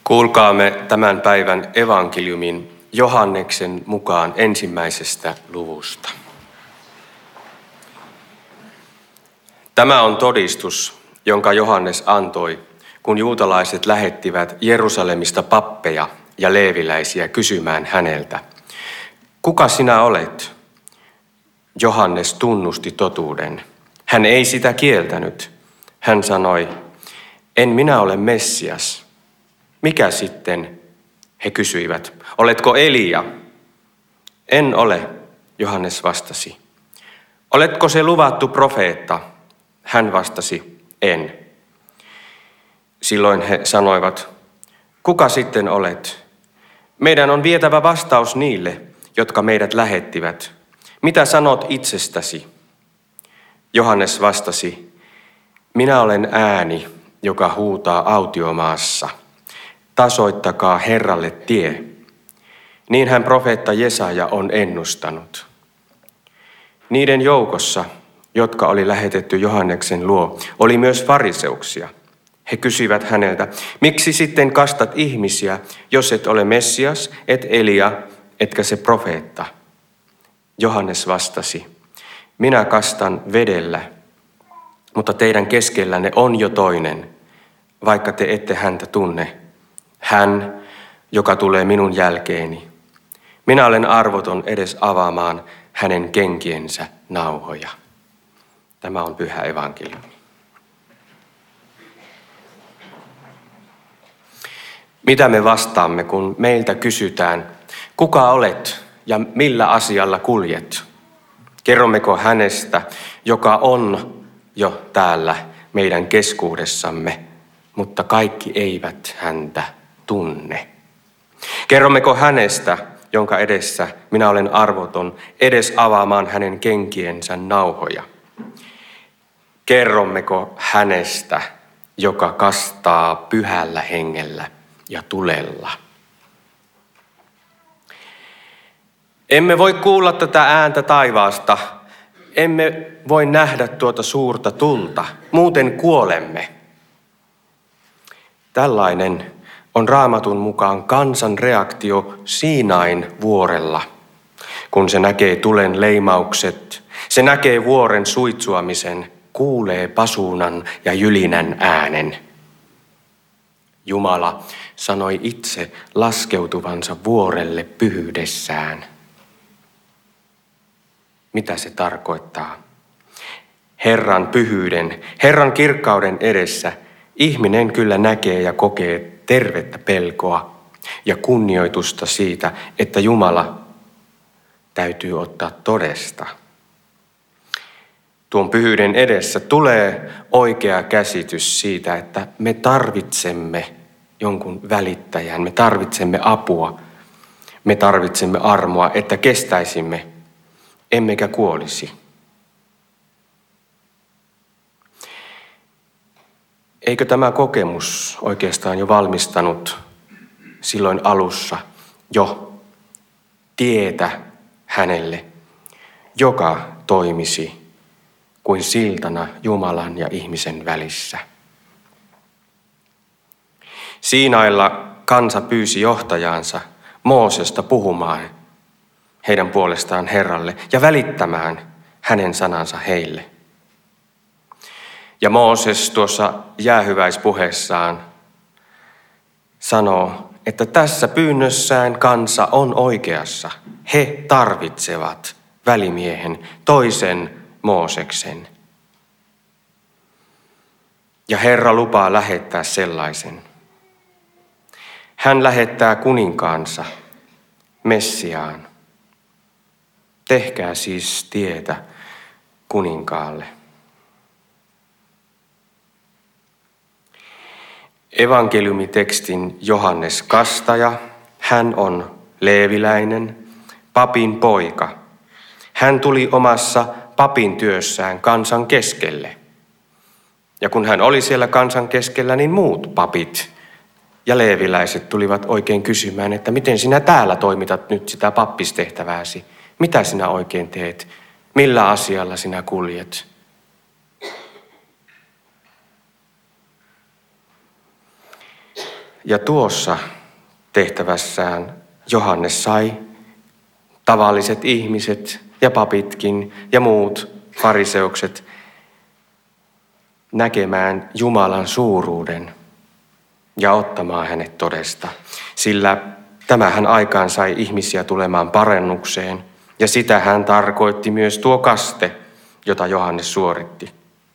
Kuulkaamme tämän päivän evankeliumin Johanneksen mukaan ensimmäisestä luvusta. Tämä on todistus, jonka Johannes antoi, kun juutalaiset lähettivät Jerusalemista pappeja ja leeviläisiä kysymään häneltä: "Kuka sinä olet?" Johannes tunnusti totuuden. Hän ei sitä kieltänyt. Hän sanoi: "En minä ole Messias." "Mikä sitten?" he kysyivät. "Oletko Elia?" "En ole", Johannes vastasi. "Oletko se luvattu profeetta?" Hän vastasi: "En." Silloin he sanoivat: "Kuka sitten olet? Meidän on vietävä vastaus niille, jotka meidät lähettivät. Mitä sanot itsestäsi?" Johannes vastasi: "Minä olen ääni, joka huutaa autiomaassa. Tasoittakaa Herralle tie." Niinhän profeetta Jesaja on ennustanut. Niiden joukossa, jotka oli lähetetty Johanneksen luo, oli myös fariseuksia. He kysyivät häneltä: "Miksi sitten kastat ihmisiä, jos et ole Messias, et Elia, etkä se profeetta?" Johannes vastasi: "Minä kastan vedellä, mutta teidän keskellänne on jo toinen, vaikka te ette häntä tunne. Hän, joka tulee minun jälkeeni. Minä olen arvoton edes avaamaan hänen kenkiensä nauhoja." Tämä on pyhä evankeliumi. Mitä me vastaamme, kun meiltä kysytään: "Kuka olet ja millä asialla kuljet?" Kerrommeko hänestä, joka on jo täällä meidän keskuudessamme, mutta kaikki eivät häntä tunne? Kerrommeko hänestä, jonka edessä minä olen arvoton edes avaamaan hänen kenkiensä nauhoja? Kerrommeko hänestä, joka kastaa pyhällä hengellä ja tulella? Emme voi kuulla tätä ääntä taivaasta. Emme voi nähdä tuota suurta tulta, muuten kuolemme. Tällainen on Raamatun mukaan kansan reaktio Siinain vuorella, kun se näkee tulen leimaukset, se näkee vuoren suitsuamisen, kuulee pasuunan ja jylinän äänen. Jumala sanoi itse laskeutuvansa vuorelle pyhyydessään. Mitä se tarkoittaa? Herran pyhyyden, Herran kirkkauden edessä ihminen kyllä näkee ja kokee tervettä pelkoa ja kunnioitusta siitä, että Jumala täytyy ottaa todesta. Tuon pyhyyden edessä tulee oikea käsitys siitä, että me tarvitsemme jonkun välittäjän, me tarvitsemme apua, me tarvitsemme armoa, että kestäisimme, emmekä kuolisi. Eikö tämä kokemus oikeastaan jo valmistanut silloin alussa jo tietä hänelle, joka toimisi kuin siltana Jumalan ja ihmisen välissä? Siinailla kansa pyysi johtajaansa Moosesta puhumaan heidän puolestaan Herralle ja välittämään hänen sanansa heille. Ja Mooses tuossa jäähyväispuheessaan sanoo, että tässä pyynnössään kansa on oikeassa. He tarvitsevat välimiehen, toisen Mooseksen. Ja Herra lupaa lähettää sellaisen. Hän lähettää kuninkaansa, Messiaan. Tehkää siis tietä kuninkaalle. Evankeliumitekstin Johannes Kastaja, hän on leeviläinen, papin poika. Hän tuli omassa papin työssään kansan keskelle. Ja kun hän oli siellä kansan keskellä, niin muut papit ja leeviläiset tulivat oikein kysymään, että miten sinä täällä toimitat nyt sitä pappistehtävääsi? Mitä sinä oikein teet? Millä asialla sinä kuljet? Ja tuossa tehtävässään Johannes sai tavalliset ihmiset ja papitkin ja muut fariseukset näkemään Jumalan suuruuden ja ottamaan hänet todesta. Sillä tämähän aikaan sai ihmisiä tulemaan parannukseen ja sitä hän tarkoitti myös tuo kaste, jota Johannes suoritti.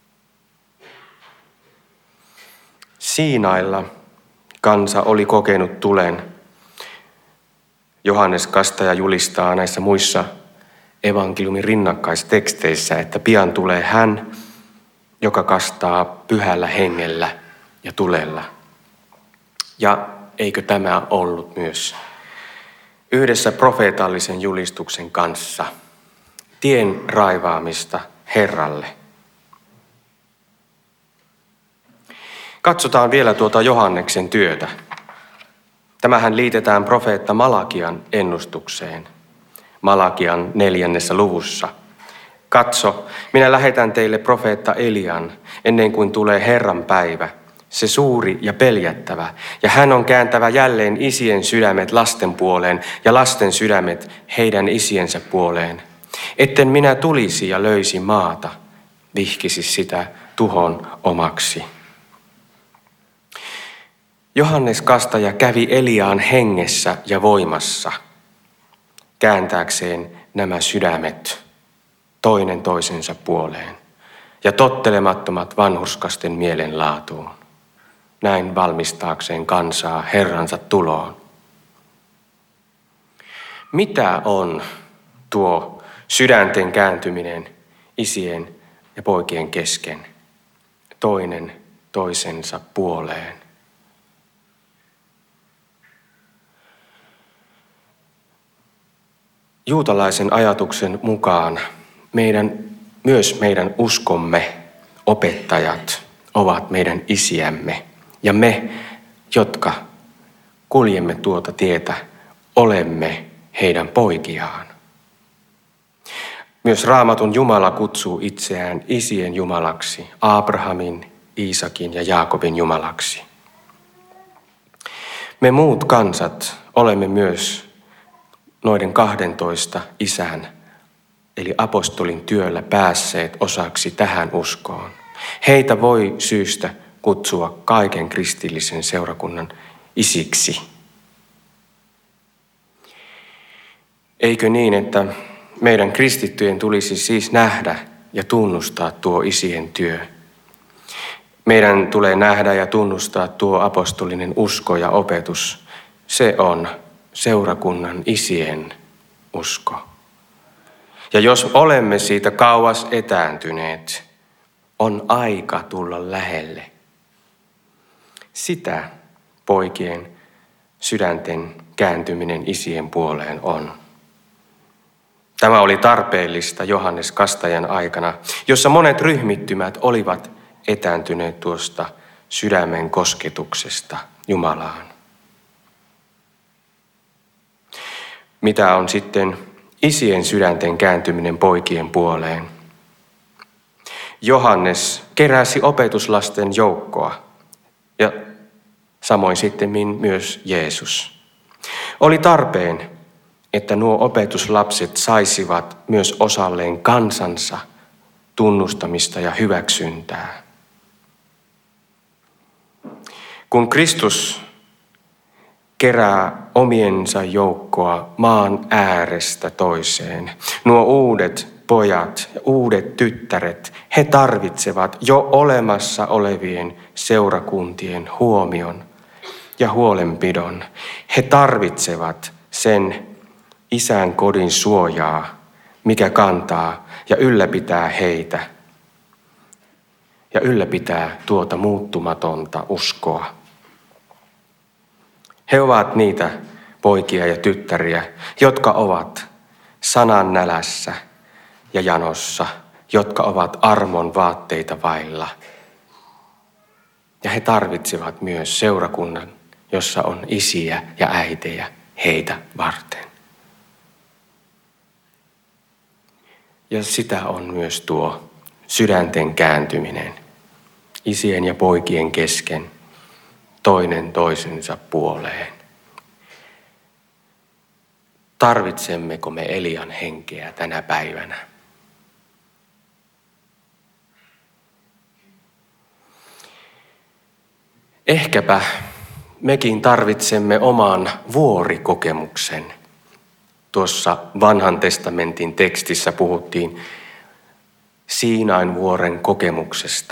Siinailla kansa oli kokenut tulen. Johannes Kastaja julistaa näissä muissa evankeliumin rinnakkaisteksteissä, että pian tulee hän, joka kastaa pyhällä hengellä ja tulella. Ja eikö tämä ollut myös yhdessä profeetallisen julistuksen kanssa tien raivaamista Herralle? Katsotaan vielä tuota Johanneksen työtä. Tämähän liitetään profeetta Malakian ennustukseen. Malakian 4. luvussa. Katso, minä lähetän teille profeetta Elian ennen kuin tulee Herran päivä, se suuri ja peljättävä, ja hän on kääntävä jälleen isien sydämet lasten puoleen ja lasten sydämet heidän isiensä puoleen. Etten minä tulisi ja löisi maata, vihkisi sitä tuhon omaksi. Johannes Kastaja kävi Eliaan hengessä ja voimassa, kääntääkseen nämä sydämet toinen toisensa puoleen ja tottelemattomat vanhurskasten mielenlaatuun, näin valmistaakseen kansaa Herransa tuloon. Mitä on tuo sydänten kääntyminen isien ja poikien kesken toinen toisensa puoleen? Juutalaisen ajatuksen mukaan myös meidän uskomme opettajat ovat meidän isiämme. Ja me, jotka kuljemme tuota tietä, olemme heidän poikiaan. Myös Raamatun Jumala kutsuu itseään isien Jumalaksi, Abrahamin, Iisakin ja Jaakobin Jumalaksi. Me muut kansat olemme myös noiden 12 isän, eli apostolin työllä päässeet osaksi tähän uskoon. Heitä voi syystä kutsua kaiken kristillisen seurakunnan isiksi. Eikö niin, että meidän kristittyjen tulisi siis nähdä ja tunnustaa tuo isien työ? Meidän tulee nähdä ja tunnustaa tuo apostolinen usko ja opetus. Se on seurakunnan isien usko. Ja jos olemme siitä kauas etääntyneet, on aika tulla lähelle. Sitä poikien sydänten kääntyminen isien puoleen on. Tämä oli tarpeellista Johannes Kastajan aikana, jossa monet ryhmittymät olivat etääntyneet tuosta sydämen kosketuksesta Jumalaan. Mitä on sitten isien sydänten kääntyminen poikien puoleen? Johannes keräsi opetuslasten joukkoa ja samoin sitten myös Jeesus. Oli tarpeen, että nuo opetuslapset saisivat myös osalleen kansansa tunnustamista ja hyväksyntää. Kun Kristus kerää omiensa joukkoa maan äärestä toiseen, nuo uudet pojat ja uudet tyttäret, he tarvitsevat jo olemassa olevien seurakuntien huomion ja huolenpidon. He tarvitsevat sen isän kodin suojaa, mikä kantaa ja ylläpitää heitä ja ylläpitää tuota muuttumatonta uskoa. He ovat niitä poikia ja tyttäriä, jotka ovat sanan nälässä ja janossa, jotka ovat armon vaatteita vailla. Ja he tarvitsevat myös seurakunnan, jossa on isiä ja äitejä heitä varten. Ja sitä on myös tuo sydänten kääntyminen isien ja poikien kesken toinen toisensa puoleen. Tarvitsemmeko me Elian henkeä tänä päivänä? Ehkäpä mekin tarvitsemme oman vuorikokemuksen. Tuossa vanhan testamentin tekstissä puhuttiin Siinain vuoren kokemuksesta.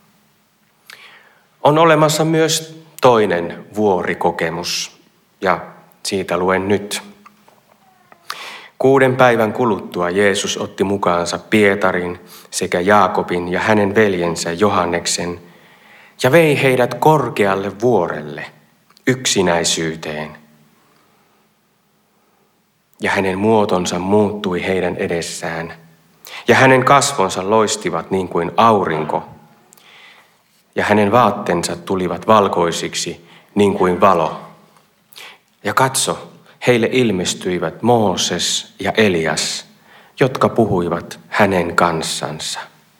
On olemassa myös toinen vuorikokemus, ja siitä luen nyt. 6 päivän kuluttua Jeesus otti mukaansa Pietarin sekä Jaakobin ja hänen veljensä Johanneksen ja vei heidät korkealle vuorelle, yksinäisyyteen. Ja hänen muotonsa muuttui heidän edessään, ja hänen kasvonsa loistivat niin kuin aurinko, ja hänen vaatteensa tulivat valkoisiksi niin kuin valo. Ja katso, heille ilmestyivät Mooses ja Elias, jotka puhuivat hänen kanssansa.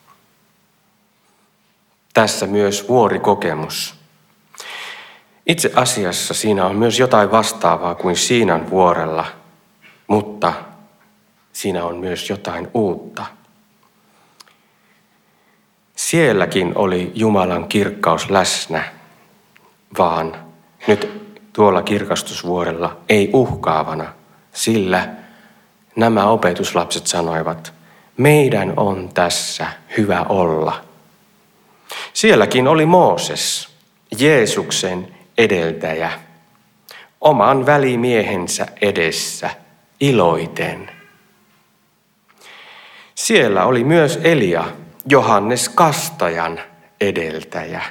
Tässä myös vuorikokemus. Itse asiassa siinä on myös jotain vastaavaa kuin Siinan vuorella, mutta siinä on myös jotain uutta. Sielläkin oli Jumalan kirkkaus läsnä, vaan nyt tuolla kirkastusvuorella ei uhkaavana, sillä nämä opetuslapset sanoivat, meidän on tässä hyvä olla. Sielläkin oli Mooses, Jeesuksen edeltäjä, oman välimiehensä edessä iloiten. Siellä oli myös Elia, Johannes Kastajan edeltäjä.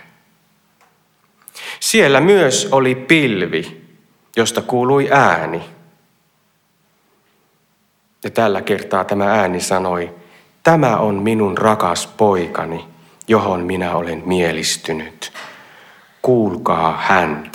Siellä myös oli pilvi, josta kuului ääni. Ja tällä kertaa tämä ääni sanoi, tämä on minun rakas poikani, johon minä olen mielistynyt. Kuulkaa häntä.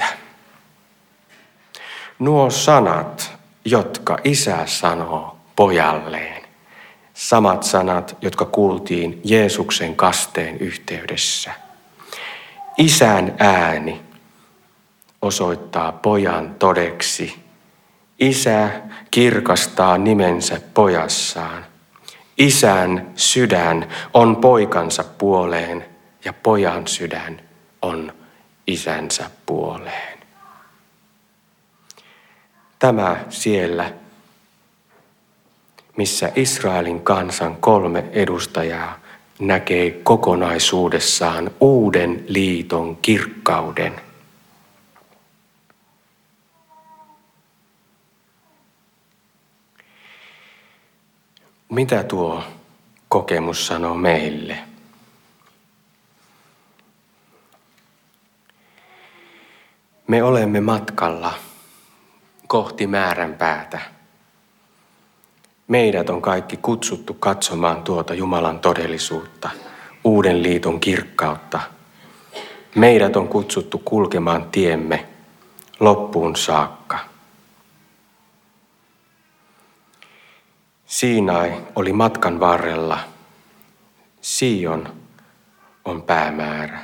Nuo sanat, jotka isä sanoo pojalleen. Samat sanat, jotka kuultiin Jeesuksen kasteen yhteydessä. Isän ääni osoittaa pojan todeksi. Isä kirkastaa nimensä pojassaan. Isän sydän on poikansa puoleen ja pojan sydän on isänsä puoleen. Tämä siellä, missä Israelin kansan 3 edustajaa näkee kokonaisuudessaan uuden liiton kirkkauden. Mitä tuo kokemus sanoo meille? Me olemme matkalla kohti määränpäätä. Meidät on kaikki kutsuttu katsomaan tuota Jumalan todellisuutta, uuden liiton kirkkautta. Meidät on kutsuttu kulkemaan tiemme loppuun saakka. Siinai oli matkan varrella. Sion on päämäärä.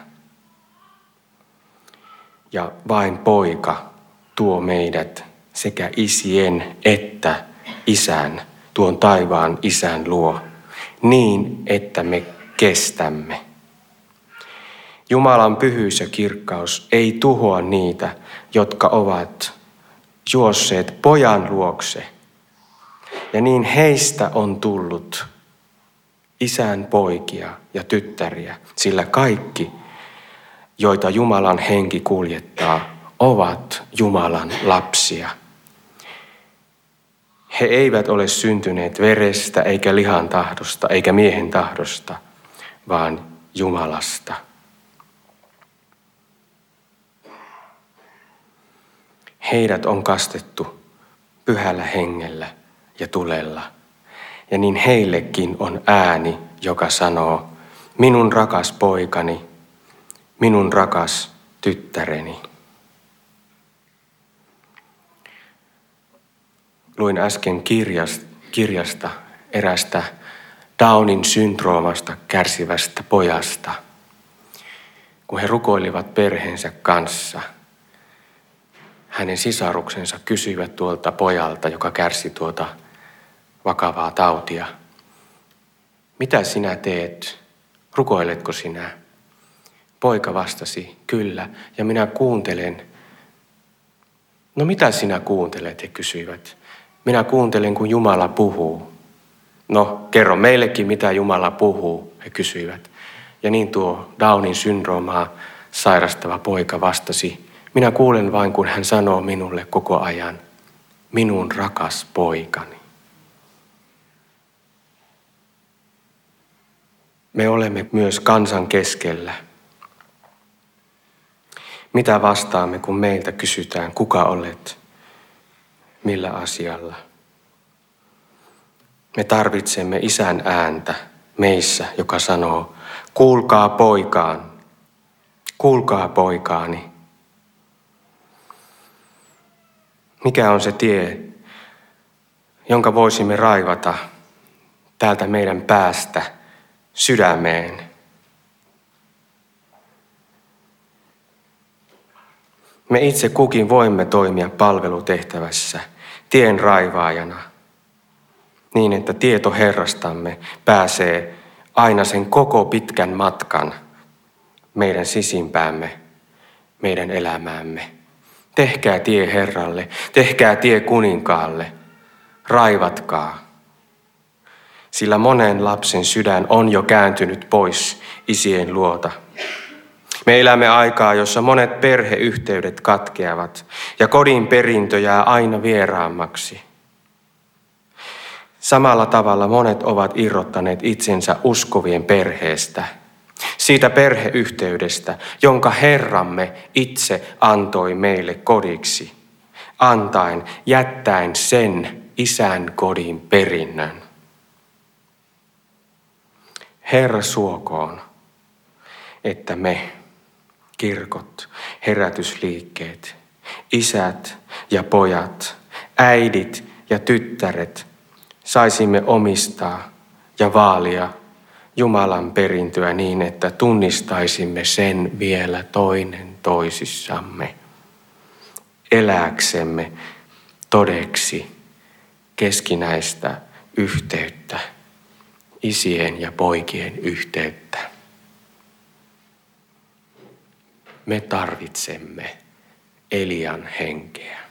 Ja vain poika tuo meidät sekä isien että isän, tuon taivaan isän luo, niin että me kestämme. Jumalan pyhyys ja kirkkaus ei tuhoa niitä, jotka ovat juosseet pojan luokse. Ja niin heistä on tullut isän poikia ja tyttäriä, sillä kaikki, joita Jumalan henki kuljettaa, ovat Jumalan lapsia. He eivät ole syntyneet verestä, eikä lihan tahdosta, eikä miehen tahdosta, vaan Jumalasta. Heidät on kastettu pyhällä hengellä ja tulella. Ja niin heillekin on ääni, joka sanoo, minun rakas poikani, minun rakas tyttäreni. Luin äsken kirjasta erästä Downin syndroomasta kärsivästä pojasta, kun he rukoilivat perheensä kanssa hänen sisaruksensa kysyivät tuolta pojalta, joka kärsi tuota vakavaa tautia. Mitä sinä teet? Rukoiletko sinä? Poika vastasi, kyllä, ja minä kuuntelen. No mitä sinä kuuntelet, he kysyivät. Minä kuuntelen, kun Jumala puhuu. No, kerro meillekin, mitä Jumala puhuu, he kysyivät. Ja niin tuo Downin syndroomaa sairastava poika vastasi, minä kuulen vain, kun hän sanoo minulle koko ajan, minun rakas poikani. Me olemme myös kansan keskellä. Mitä vastaamme, kun meiltä kysytään, kuka olet, millä asialla? Me tarvitsemme Isän ääntä meissä, joka sanoo, kuulkaa poikaan, kuulkaa poikaani. Mikä on se tie, jonka voisimme raivata täältä meidän päästä sydämeen? Me itse kukin voimme toimia palvelutehtävässä tien raivaajana niin, että tieto Herrastamme pääsee aina sen koko pitkän matkan meidän sisimpäämme, meidän elämäämme. Tehkää tie Herralle, tehkää tie kuninkaalle, raivatkaa. Sillä monen lapsen sydän on jo kääntynyt pois isien luota. Me elämme aikaa, jossa monet perheyhteydet katkeavat ja kodin perintö jää aina vieraammaksi. Samalla tavalla monet ovat irrottaneet itsensä uskovien perheestä, siitä perheyhteydestä, jonka Herramme itse antoi meille kodiksi, jättäen sen isän kodin perinnön. Herra suokoon, että me, kirkot, herätysliikkeet, isät ja pojat, äidit ja tyttäret, saisimme omistaa ja vaalia Jumalan perintöä niin, että tunnistaisimme sen vielä toinen toisissamme, elääksemme todeksi keskinäistä yhteyttä, isien ja poikien yhteyttä. Me tarvitsemme Elian henkeä.